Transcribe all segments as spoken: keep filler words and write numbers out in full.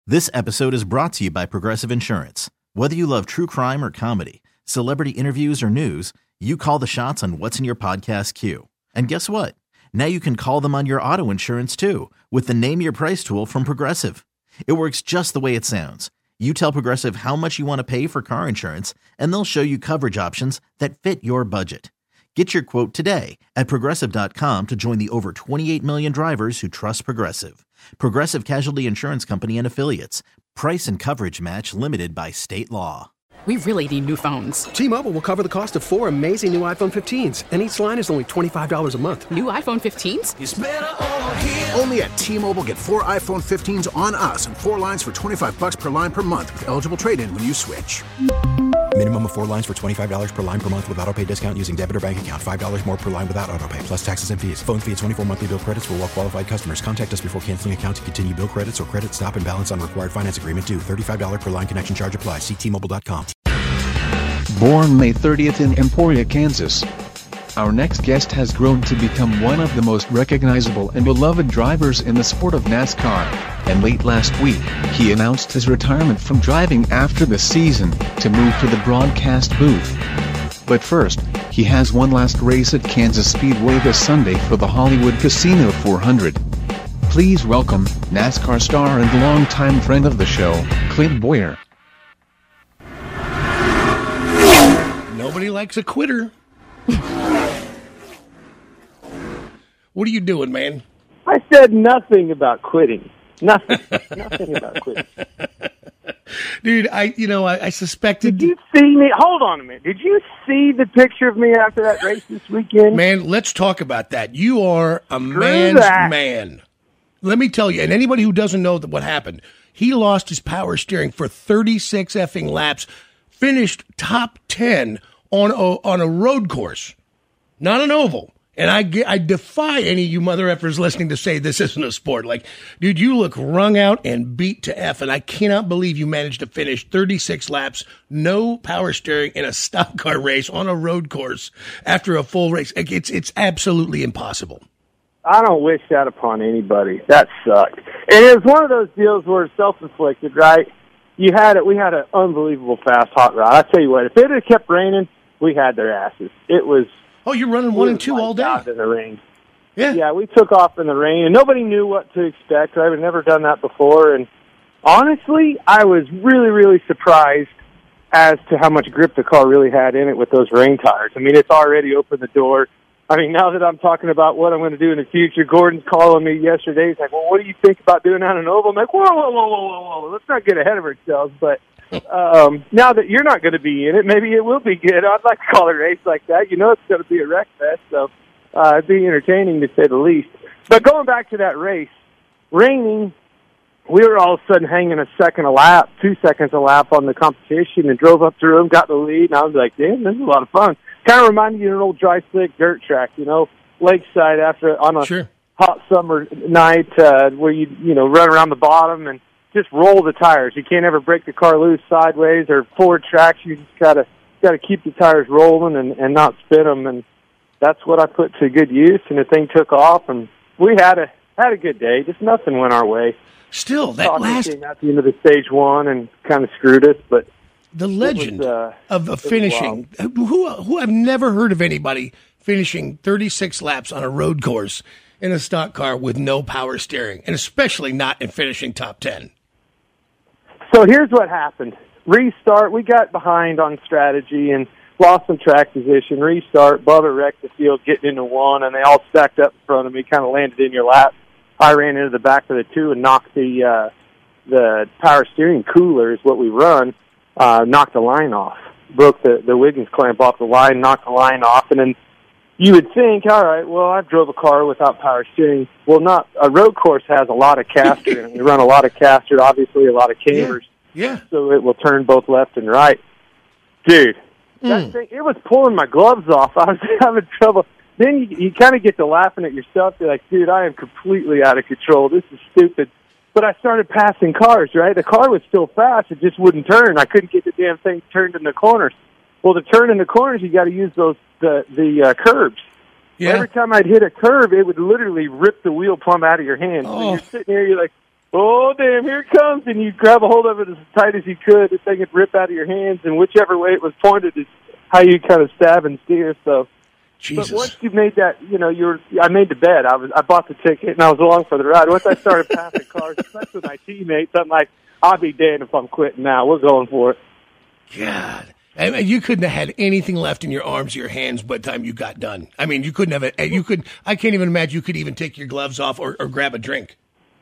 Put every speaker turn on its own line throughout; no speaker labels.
This episode is brought to you by Progressive Insurance. Whether you love true crime or comedy, celebrity interviews or news, you call the shots on what's in your podcast queue. And guess what? Now you can call them on your auto insurance too with the Name Your Price tool from Progressive. It works just the way it sounds. You tell Progressive how much you want to pay for car insurance, and they'll show you coverage options that fit your budget. Get your quote today at Progressive dot com to join the over twenty-eight million drivers who trust Progressive. Progressive Casualty Insurance Company and Affiliates. Price and coverage match limited by state law.
We really need new phones.
T-Mobile will cover the cost of four amazing new iPhone fifteens, and each line is only twenty-five dollars a month.
New iPhone fifteens?
It's better over here.
Only at T-Mobile, get four iPhone fifteens on us and four lines for twenty-five bucks per line per month with eligible trade-in when you switch.
Minimum of four lines for twenty-five dollars per line per month with autopay discount using debit or bank account. five dollars more per line without autopay, plus taxes and fees. Phone fee at twenty-four monthly bill credits for well-qualified customers. Contact us before canceling account to continue bill credits or credit stop and balance on required finance agreement due. thirty-five dollars per line connection charge applies. See T Mobile dot com.
Born May thirtieth in Emporia, Kansas, our next guest has grown to become one of the most recognizable and beloved drivers in the sport of NASCAR, and late last week, he announced his retirement from driving after the season to move to the broadcast booth. But first, he has one last race at Kansas Speedway this Sunday for the Hollywood Casino four hundred. Please welcome NASCAR star and longtime friend of the show, Clint Bowyer.
Nobody likes a quitter. What are you doing, man?
I said nothing about quitting. Nothing. Nothing about quitting.
Dude, I you know, I, I suspected...
Did you see me? Hold on a minute. Did you see the picture of me after that race this weekend?
Man, let's talk about that. You are a
Screw
man's
that.
man. Let me tell you, and anybody who doesn't know what happened, he lost his power steering for thirty-six effing laps, finished top ten on a, on a road course, not an oval. And I, I defy any of you mother effers listening to say this isn't a sport. Like, dude, you look wrung out and beat to F, and I cannot believe you managed to finish thirty-six laps, no power steering in a stock car race on a road course after a full race. It's it's absolutely impossible.
I don't wish that upon anybody. That sucked. And it was one of those deals where it's self-inflicted, right? You had it. We had an unbelievable fast hot rod. I tell you what, if it had kept raining, we had their asses. It was.
Oh, you're running one and two all day
in the rain.
Yeah,
yeah. We took off in the rain, and nobody knew what to expect. I've never done that before, and honestly, I was really, really surprised as to how much grip the car really had in it with those rain tires. I mean, it's already opened the door. I mean, now that I'm talking about what I'm going to do in the future, Gordon's calling me yesterday. He's like, well, what do you think about doing out an oval? I'm like, whoa, whoa, whoa, whoa, whoa, whoa. Let's not get ahead of ourselves. But um, now that you're not going to be in it, maybe it will be good. I'd like to call a race like that. You know it's going to be a wreck fest, so uh, it'd be entertaining to say the least. But going back to that race, raining, we were all of a sudden hanging a second a lap, two seconds a lap on the competition and drove up through them, got the lead, and I was like, damn, this is a lot of fun. Kind of reminded you of an old dry, slick dirt track, you know, lakeside after on a
sure.
hot summer night uh, where you, you know, run around the bottom and just roll the tires. You can't ever break the car loose sideways or forward traction. You just gotta gotta keep the tires rolling and, and not spin them. And that's what I put to good use. And the thing took off, and we had a had a good day. Just nothing went our way.
Still, that
Talking
last
came at the end of the stage one and kind of screwed us, but.
The legend
was, uh,
of, of finishing, who who I've never heard of anybody finishing thirty-six laps on a road course in a stock car with no power steering, and especially not in finishing top ten.
So here's what happened. Restart, we got behind on strategy and lost some track position. Restart, Bubba wrecked the field getting into one, and they all stacked up in front of me, kind of landed in your lap. I ran into the back of the two and knocked the uh, the power steering cooler is what we run. Uh, knocked the line off, broke the, the Wiggins clamp off the line, knocked the line off, and then you would think, all right, well, I drove a car without power steering. Well, not a road course has a lot of caster in it. We run a lot of caster, obviously a lot of cambers,
yeah, yeah.
So it will turn both left and right. Dude, mm. that thing, it was pulling my gloves off. I was having trouble. Then you, you kind of get to laughing at yourself. You're like, dude, I am completely out of control. This is stupid. But I started passing cars, right? The car was still fast. It just wouldn't turn. I couldn't get the damn thing turned in the corners. Well, to turn in the corners, you got to use those the the uh, curbs.
Yeah.
Every time I'd hit a curb, it would literally rip the wheel plumb out of your hand.
Oh.
So you're sitting there, you're like, oh, damn, here it comes. And you grab a hold of it as tight as you could. The thing would rip out of your hands, and whichever way it was pointed is how you kind of stab and steer. So,
Jesus.
But once you made that, you know, you were, I made the bet. I was, I bought the ticket, and I was along for the ride. Once I started passing cars, especially with my teammates, I'm like, I'll be damned if I'm quitting now. We're going for it.
God. I mean, you couldn't have had anything left in your arms or your hands by the time you got done. I mean, you couldn't have it. You could. I can't even imagine you could even take your gloves off or, or grab a drink.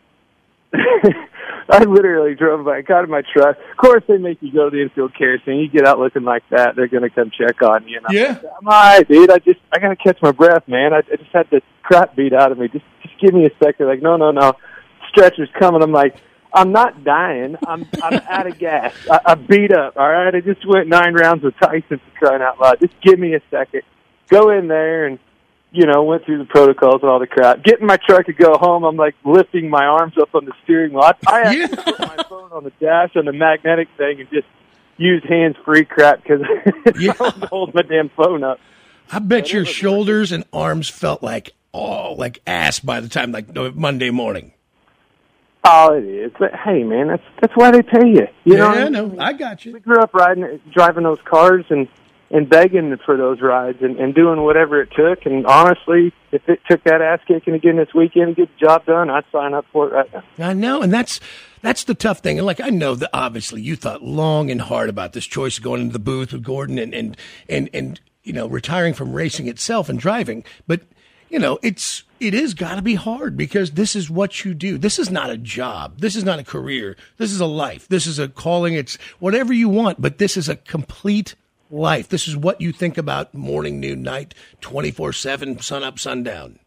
I literally drove by, got in my truck. Of course, they make you go to the infield care scene. You get out looking like that, they're going to come check on you. And I'm
yeah.
like, I'm all right, dude. I just, I got to catch my breath, man. I, I just had the crap beat out of me. Just, just give me a second. Like, no, no, no. Stretcher's coming. I'm like, I'm not dying. I'm, I'm out of gas. I, I beat up. All right. I just went nine rounds with Tyson for crying out loud. Just give me a second. Go in there and, you know, went through the protocols and all the crap. Get in my truck to go home. I'm like lifting my arms up on the steering wheel. I, I had
yeah.
to put my phone on the dash on the magnetic thing and just use hands-free crap because
yeah.
I wasn't holding my damn phone up.
I bet and your shoulders and arms felt like, oh, like ass by the time, like Monday morning.
Oh, it is. But hey, man, that's that's why they pay you. You
yeah,
know,
I know. I got you.
We grew up riding, driving those cars and, and begging for those rides and, and doing whatever it took. And honestly, if it took that ass kicking again this weekend to get the job done, I'd sign up for it right now.
I know, and that's that's the tough thing. And like I know that obviously you thought long and hard about this choice of going into the booth with Gordon and and and, and you know retiring from racing itself and driving, but. You know, it's it is got to be hard because this is what you do. This is not a job. This is not a career. This is a life. This is a calling. It's whatever you want, but this is a complete life. This is what you think about morning, noon, night, twenty-four seven, sun up, sundown.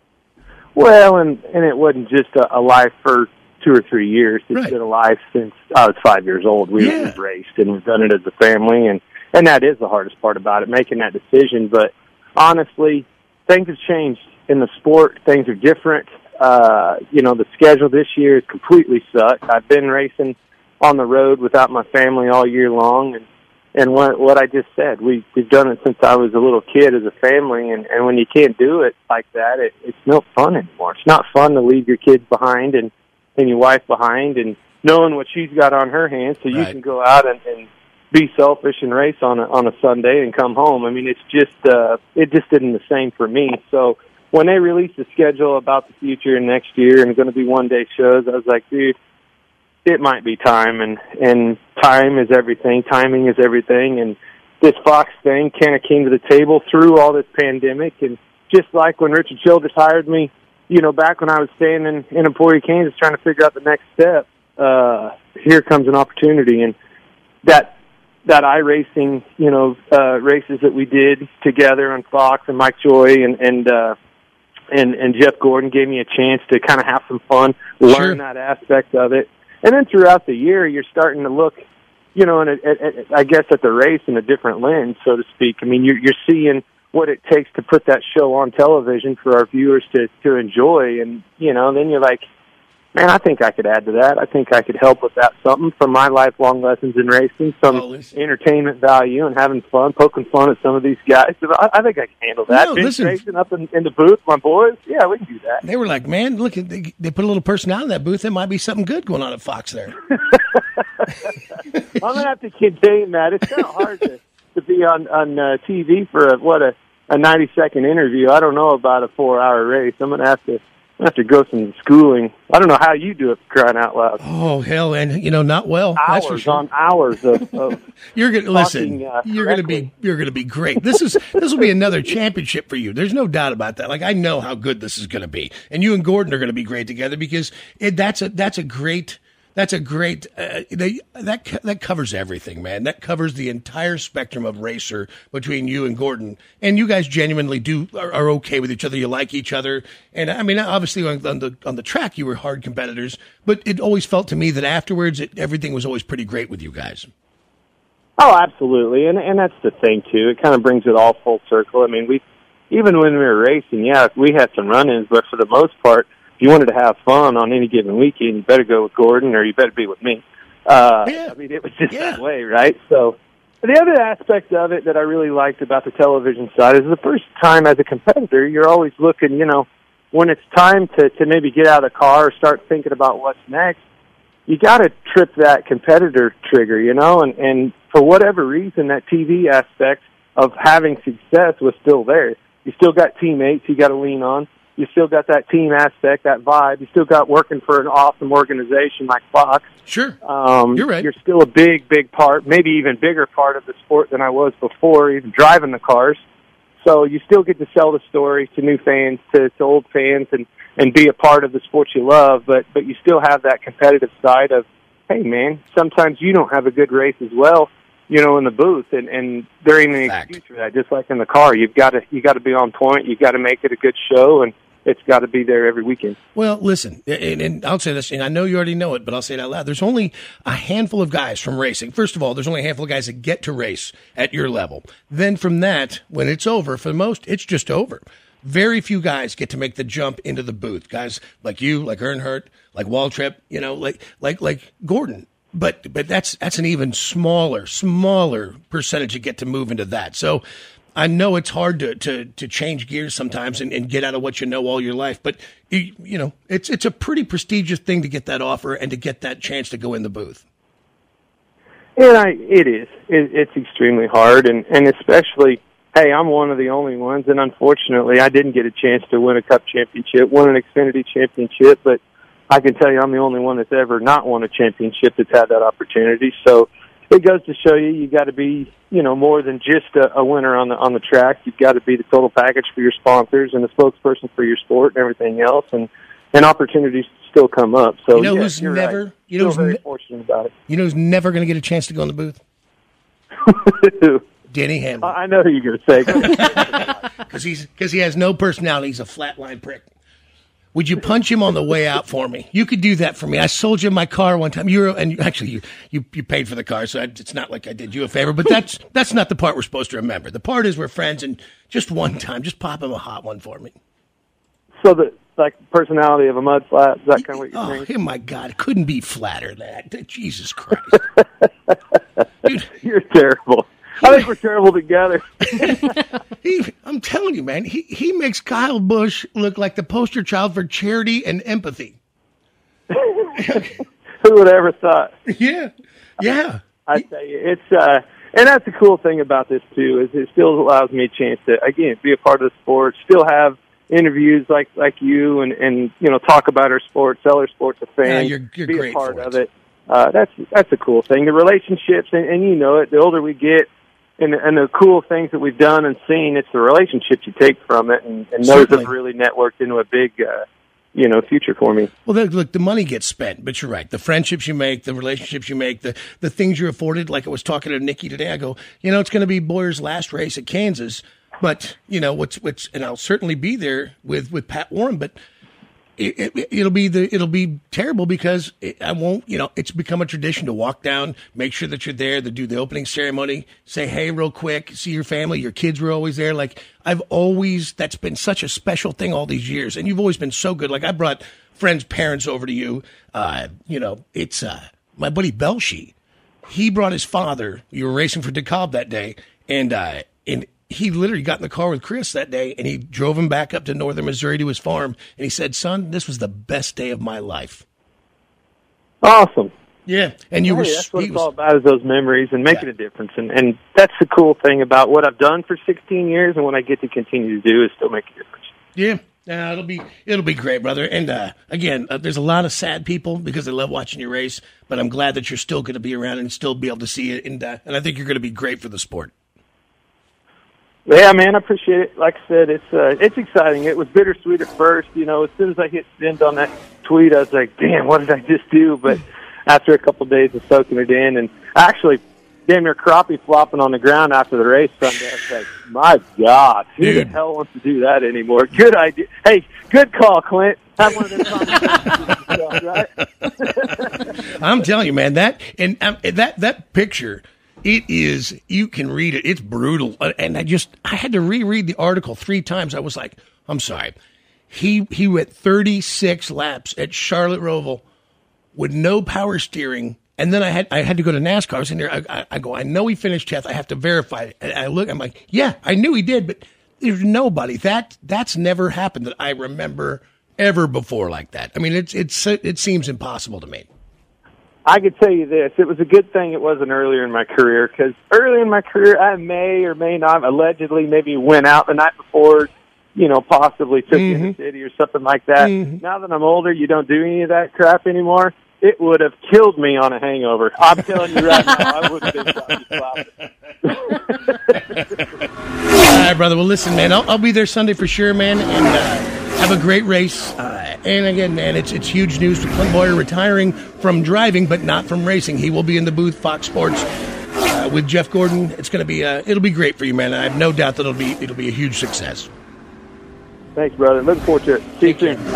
Well, and, and it wasn't just a, a life for two or three years. It's
right.
been a life since I was five years old. We,
yeah.
we've raced, and we've done it as a family, and, and that is the hardest part about it, making that decision. But honestly, things have changed in the sport. Things are different. Uh, you know, the schedule this year has completely sucked. I've been racing on the road without my family all year long. And, and what, what I just said, we, we've done it since I was a little kid as a family. And, and when you can't do it like that, it, it's no fun anymore. It's not fun to leave your kids behind and, and your wife behind and knowing what she's got on her hands so you
right.
can go out and, and be selfish and race on a, on a Sunday and come home. I mean, it's just, uh, it just isn't the same for me. So when they released the schedule about the future and next year and going to be one day shows, I was like, dude, it might be time. And, and time is everything. Timing is everything. And this Fox thing kind of came to the table through all this pandemic. And just like when Richard Childress hired me, you know, back when I was staying in, in Emporia, Kansas, trying to figure out the next step, uh, here comes an opportunity. And that, that iRacing, you know, uh, races that we did together on Fox and Mike Joy and, and, uh, and, and Jeff Gordon gave me a chance to kind of have some fun, learn
sure.
that aspect of it. And then throughout the year, you're starting to look, you know, and I guess at the race in a different lens, so to speak. I mean, you're, you're seeing what it takes to put that show on television for our viewers to, to enjoy. And, you know, then you're like, man, I think I could add to that. I think I could help with that something from my lifelong lessons in racing, some
oh,
entertainment value and having fun, poking fun at some of these guys. I, I think I can handle that.
No,
Bench
listen,
racing up in, in the booth, my boys, yeah, we can do that.
They were like, man, look, they, they put a little personality in that booth. There might be something good going on at Fox there.
I'm going to have to contain that. It's kind of hard to, to be on, on uh, T V for, a, what, a, a ninety-second interview. I don't know about a four-hour race. I'm going to have to I have to go some schooling. I don't know how you do it, for crying out loud.
Oh, hell, and, you know, not well.
Hours
that's for sure.
on hours of, of
You're going to listen.
uh,
you're going to be you're going to be great. This is this will be another championship for you. There's no doubt about that. Like I know how good this is going to be. And you and Gordon are going to be great together because it, that's a that's a great That's a great uh, they, that that covers everything, man. That covers the entire spectrum of racer between you and Gordon, and you guys genuinely do are, are okay with each other. You like each other, and I mean, obviously on, on the on the track you were hard competitors, but it always felt to me that afterwards it, everything was always pretty great with you guys.
Oh, absolutely, and and that's the thing too. It kind of brings it all full circle. I mean, we even when we were racing, yeah, we had some run-ins, but for the most part, if you wanted to have fun on any given weekend, you better go with Gordon or you better be with me. Uh,
yeah.
I mean, it was just
yeah.
that way, right? So the other aspect of it that I really liked about the television side is the first time as a competitor, you're always looking, you know, when it's time to, to maybe get out of the car or start thinking about what's next, you got to trip that competitor trigger, you know, and, and for whatever reason, that T V aspect of having success was still there. You still got teammates you got to lean on. You still got that team aspect, that vibe. You still got working for an awesome organization like Fox.
Sure.
Um,
You're right.
You're still a big, big part, maybe even bigger part of the sport than I was before, even driving the cars. So you still get to sell the story to new fans, to, to old fans, and, and be a part of the sport you love, but, but you still have that competitive side of, hey, man, sometimes you don't have a good race as well, you know, in the booth, and, and there ain't any
Fact.
excuse for that. Just like in the car, you've got to you got to be on point. You've got to make it a good show, and it's got to be there every weekend.
Well, listen, and, and I'll say this, and I know you already know it, but I'll say it out loud. There's only a handful of guys from racing. First of all, there's only a handful of guys that get to race at your level. Then from that, when it's over, for most, it's just over. Very few guys get to make the jump into the booth. Guys like you, like Earnhardt, like Waltrip, you know, like like like Gordon. But but that's that's an even smaller, smaller percentage you get to move into that. So I know it's hard to, to, to change gears sometimes and, and get out of what you know all your life, but you, you know it's it's a pretty prestigious thing to get that offer and to get that chance to go in the booth.
And I, it is. It, it's extremely hard, and, and especially, hey, I'm one of the only ones, and unfortunately, I didn't get a chance to win a Cup championship, win an Xfinity championship, but I can tell you I'm the only one that's ever not won a championship that's had that opportunity. So it goes to show you you got to be, you know, more than just a, a winner on the on the track. You've got to be the total package for your sponsors and the spokesperson for your sport and everything else, and, and opportunities still come up. So
you know
yeah,
who's
you're
never,
right.
you know,
Still
who's
very
ne-
fortunate about it.
You know who's never going to get a chance to go in the booth? Denny Hamlin.
I know who you're going to say.
Because he's because he has no personality. He's a flatline prick. Would you punch him on the way out for me? You could do that for me. I sold you my car one time. You were, and you, actually, you, you you paid for the car, so I, it's not like I did you a favor. But that's that's not the part we're supposed to remember. The part is we're friends, and just one time, just pop him a hot one for me.
So the like personality of a mud flat, is that kind of what you're
Oh,
saying?
oh my God, it couldn't be flatter than that. Jesus Christ. Dude,
You're terrible. I think we're terrible together.
he, I'm telling you, man, he, he makes Kyle Busch look like the poster child for charity and empathy.
Who would have ever thought?
Yeah, yeah.
I tell you, it's uh, and that's the cool thing about this too is it still allows me a chance to again be a part of the sport, still have interviews like like you, and and you know talk about our sport, sell our sport to fans,
Yeah, you're- you're
be
great
a part
for
of
it.
it. Uh, that's that's a cool thing. The relationships, and, and you know it. The older we get, and and the cool things that we've done and seen, it's the relationships you take from it, and, and those
Certainly.
have really networked into a big, uh, you know, future for me.
Well, look, look, the money gets spent, but you're right. The friendships you make, the relationships you make, the, the things you're afforded. Like I was talking to Nikki today, I go, you know, it's going to be Boyer's last race at Kansas, but you know what's what's, and I'll certainly be there with, with Pat Warren, but it, it, it'll be the it'll be terrible because it, I won't. You know, it's become a tradition to walk down, make sure that you're there, to do the opening ceremony, say hey real quick, see your family, your kids were always there. Like I've always, that's been such a special thing all these years, and you've always been so good. Like I brought friends' parents over to you. Uh, you know, it's uh, my buddy Belshi. He brought his father. You were racing for DeKalb that day, and uh, and. He literally got in the car with Chris that day, and he drove him back up to northern Missouri to his farm, and he said, son, this was the best day of my life.
Awesome.
Yeah, and you
Hey,
were...
that's what
he
it's
was-
all about is those memories and making
Yeah.
a difference. And, and that's the cool thing about what I've done for sixteen years and what I get to continue to do is still make a difference.
Yeah, yeah, it'll be it'll be great, brother. And uh, again, uh, there's a lot of sad people because they love watching you race, but I'm glad that you're still going to be around and still be able to see it, and, uh, and I think you're going to be great for the sport.
Yeah, man, I appreciate it. Like I said, it's uh, it's exciting. It was bittersweet at first. You know, as soon as I hit send on that tweet, I was like, damn, what did I just do? But after a couple of days of soaking it in, and actually damn near crappie flopping on the ground after the race Sunday, I was like, my God, who
Dude.
the hell wants to do that anymore? Good idea. Hey, good call, Clint. Have one of them conversations, right?
I'm telling you, man, that and um, that that picture, it is, you can read it. It's brutal. Uh, And I just, I had to reread the article three times. I was like, I'm sorry. He he went thirty-six laps at Charlotte Roval with no power steering. And then I had I had to go to NASCAR. I was in there. I, I, I go, I know he finished tenth. I have to verify it. And I look, I'm like, yeah, I knew he did, but there's nobody that that's never happened that I remember ever before like that. I mean, it's it's it seems impossible to me.
I could tell you this. It was a good thing it wasn't earlier in my career, because early in my career, I may or may not allegedly maybe went out the night before, you know, possibly took
Mm-hmm.
in the city or something like that.
Mm-hmm.
Now that I'm older, you don't do any of that crap anymore. It would have killed me on a hangover. I'm telling you right now, I would have been flopping.
All right, brother. Well, listen, man, I'll, I'll be there Sunday for sure, man, and uh, have a great race. Uh, and again, man, it's it's huge news for Clint Bowyer retiring from driving, but not from racing. He will be in the booth, Fox Sports, uh, with Jeff Gordon. It's going to be uh, it'll be great for you, man. I have no doubt that it'll be it'll be a huge success.
Thanks, brother. Looking forward to it. See you soon.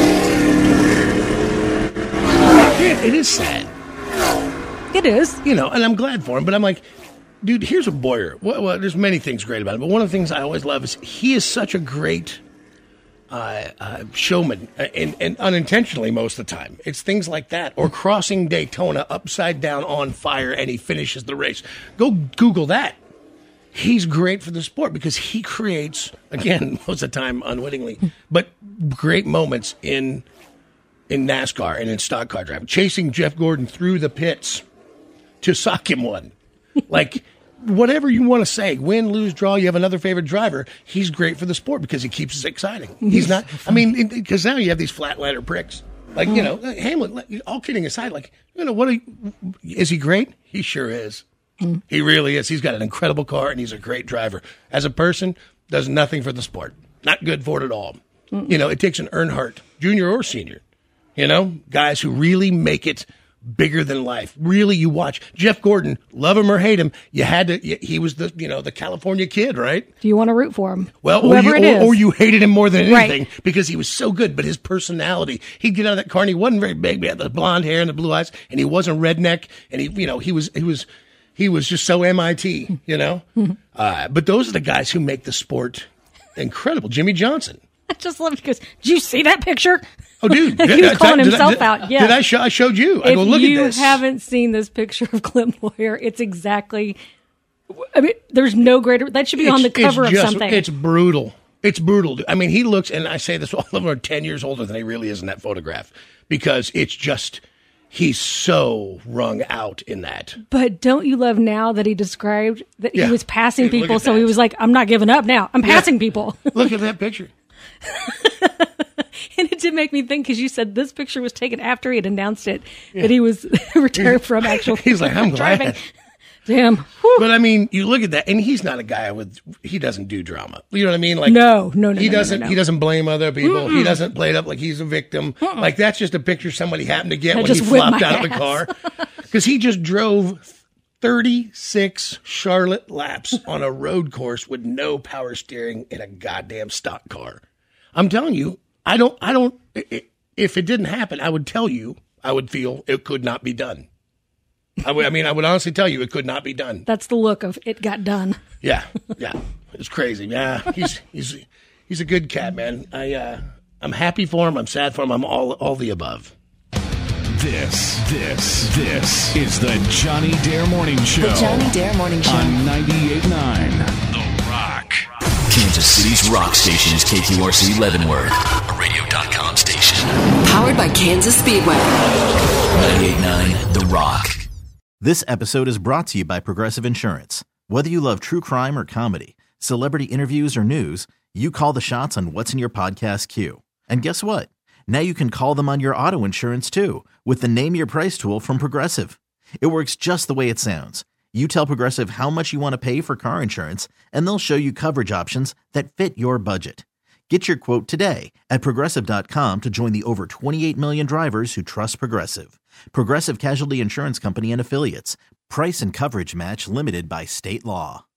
Yeah, it is sad.
It is.
You know, and I'm glad for him, but I'm like, dude, here's a Bowyer. Well, well, there's many things great about him, but one of the things I always love is he is such a great uh, uh, showman, uh, and, and unintentionally most of the time. It's things like that, or crossing Daytona upside down on fire, and he finishes the race. Go Google that. He's great for the sport because he creates, again, most of the time unwittingly, but great moments in in NASCAR and in stock car driving. Chasing Jeff Gordon through the pits to sock him one. Like, whatever you want to say, win, lose, draw, you have another favorite driver, he's great for the sport because he keeps it exciting. He's not, I mean, because now you have these flatliner pricks. Like, you know, Hamlin, all kidding aside, like, you know, what are you, is he great? He sure is. Mm. He really is. He's got an incredible car, and he's a great driver. As a person, does nothing for the sport. Not good for it at all. Mm. You know, it takes an Earnhardt, junior or senior. You know, guys who really make it bigger than life. Really, you watch Jeff Gordon, love him or hate him. You had to. He was the, you know, the California kid, right?
Do you want to root for him?
Well,
whoever
or you,
it is,
or, or you hated him more than anything
right.
because he was so good. But his personality, he'd get out of that car and he wasn't very big. But he had the blonde hair and the blue eyes, and he wasn't redneck. And he, you know, he was, he was, he was just so M I T. You know, uh, but those are the guys who make the sport incredible. Jimmy Johnson.
I just love it because, did you see that picture?
Oh, dude.
He was calling
did
himself
I, did,
out. Yeah.
Did I, show, I showed you. I
if
go, look
you
at this.
haven't seen this picture of Clint Bowyer, it's exactly, I mean, there's no greater, that should be
it's,
on the cover
it's
of
just,
something.
It's brutal. It's brutal. I mean, he looks, and I say this, all of them are ten years older than he really is in that photograph because it's just, he's so wrung out in that.
But don't you love now that he described that
Yeah.
he was passing
Hey, look
people,
at
so
that.
he was like, I'm not giving up now. I'm passing
Yeah.
people.
Look at that picture.
And it did make me think, because you said this picture was taken after he had announced it, yeah. that he was retired from actual
He's like, I'm glad.
driving. Damn. Whew.
But I mean, you look at that, and he's not a guy with, he doesn't do drama. You know what I mean? Like,
no, no, no.
He
no,
doesn't,
no, no.
he doesn't blame other people.
Mm-mm.
He doesn't play it up like he's a victim.
Mm-mm.
Like, that's just a picture somebody happened to get
I
when he
just whipped
flopped
my
out of the
ass.
car. Because he just drove thirty-six Charlotte laps on a road course with no power steering in a goddamn stock car. I'm telling you, I don't, I don't, if it didn't happen, I would tell you, I would feel it could not be done. I, would, I mean, I would honestly tell you it could not be done.
That's the look of it got done.
Yeah, yeah, it's crazy. Yeah, he's he's he's a good cat, man. I uh, I'm happy for him. I'm sad for him. I'm all all the above.
This, this, this is the Johnny Dare Morning Show.
The Johnny Dare Morning Show.
On ninety-eight point nine The Rock.
Kansas City's rock station is K Q R C Leavenworth, a radio dot com station.
Powered by Kansas Speedway.
ninety-eight point nine The Rock.
This episode is brought to you by Progressive Insurance. Whether you love true crime or comedy, celebrity interviews or news, you call the shots on what's in your podcast queue. And guess what? Now you can call them on your auto insurance too with the Name Your Price tool from Progressive. It works just the way it sounds. You tell Progressive how much you want to pay for car insurance, and they'll show you coverage options that fit your budget. Get your quote today at Progressive dot com to join the over twenty-eight million drivers who trust Progressive. Progressive Casualty Insurance Company and Affiliates. Price and coverage match limited by state law.